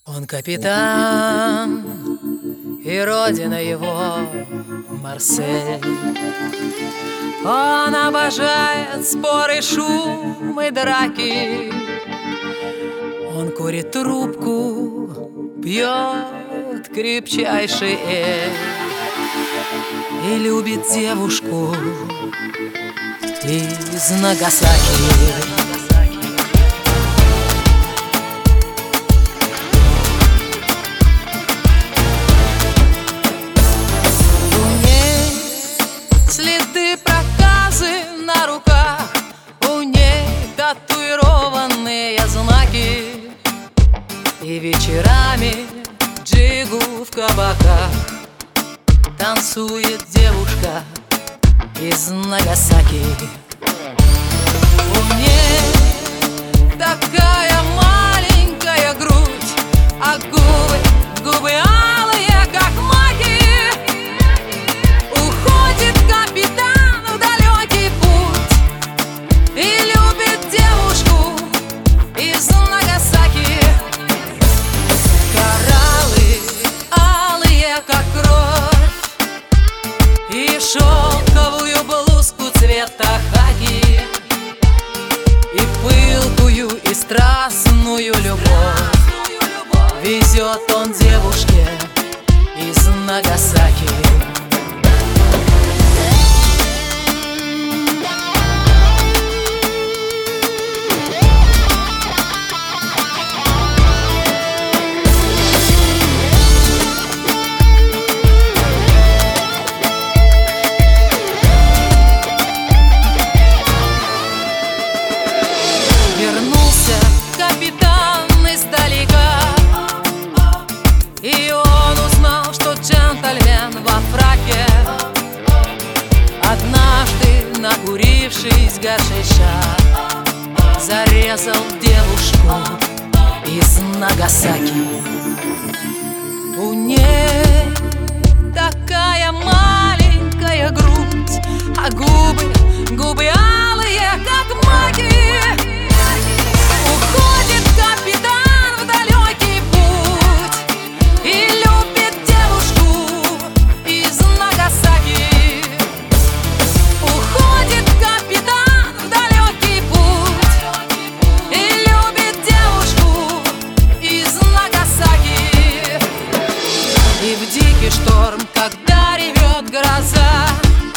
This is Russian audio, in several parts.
Он капитан, и родина его Марсель. Он обожает споры, шум и драки. Он курит трубку, пьет крепчайший эль и любит девушку из Нагасаки. Следы проказы на руках, у ней татуированные знаки. И вечерами джигу в кабаках танцует девушка из Нагасаки. У ней такая маленькая грудь, а губы алые, как маки. Уходит капитан в далекий путь и любит девушку из Нагасаки. Кораллы алые, как кровь, и шелковую блузку цвета хаки, и пылкую и страстную любовь везет он девушке из Нагасаки. Вернулся капитан издалека, и он узнал, что джентльмен во фраке однажды, накурившись гашиша, зарезал девушку из Нагасаки. У ней такая маленькая грудь, а губы алые, как маки. Уходит капитан в далекий путь и любит девушку из Нагасаки. Уходит капитан в далекий путь и любит девушку из Нагасаки. И в дикий шторм, когда ревет гроза,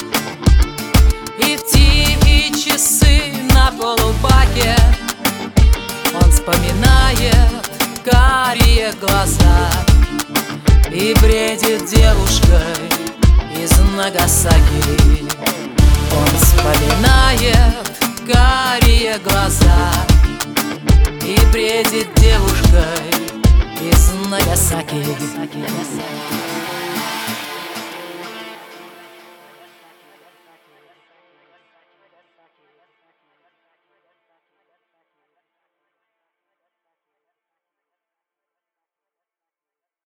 и в тихие часы на полубаке он вспоминает карие глаза и бредит девушкой из Нагасаки. Он вспоминает карие глаза и бредит девушкой из Нагасаки.